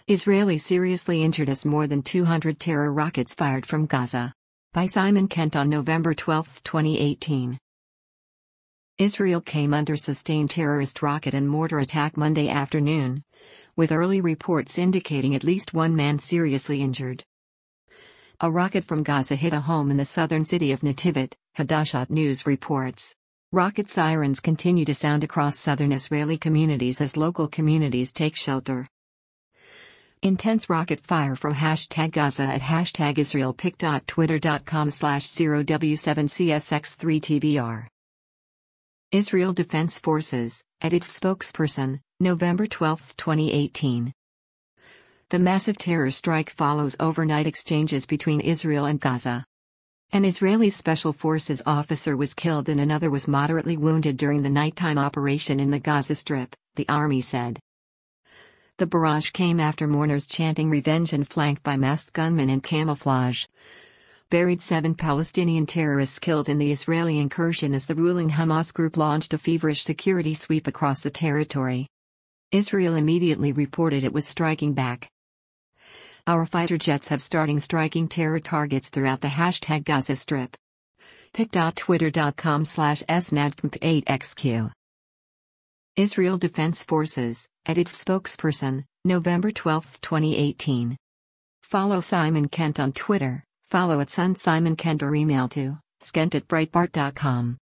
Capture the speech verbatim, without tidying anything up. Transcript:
Israeli seriously injured as more than two hundred terror rockets fired from Gaza. By Simon Kent on November twelfth, twenty eighteen. Israel came under sustained terrorist rocket and mortar attack Monday afternoon, with early reports indicating at least one man seriously injured. A rocket from Gaza hit a home in the southern city of Nativot, Hadashat News reports. Rocket sirens continue to sound across southern Israeli communities as local communities take shelter. Intense rocket fire from hashtag Gaza at hashtag IsraelPic.twitter.com slash 0W7CSX3TBR. Israel Defense Forces, I D F spokesperson, November twelfth, twenty eighteen. The massive terror strike follows overnight exchanges between Israel and Gaza. An Israeli Special Forces officer was killed and another was moderately wounded during the nighttime operation in the Gaza Strip, the army said. The barrage came after mourners chanting revenge and flanked by masked gunmen in camouflage. Buried seven Palestinian terrorists killed in the Israeli incursion as the ruling Hamas group launched a feverish security sweep across the territory. Israel immediately reported it was striking back. Our fighter jets have started striking terror targets throughout the hashtag Gaza Strip. Pic.twitter.com slash SNADCMP8XQ. Israel Defense Forces, I D F spokesperson, November twelfth, twenty eighteen. Follow Simon Kent on Twitter, follow at Sun Simon Kent or email to skent at breitbart dot com.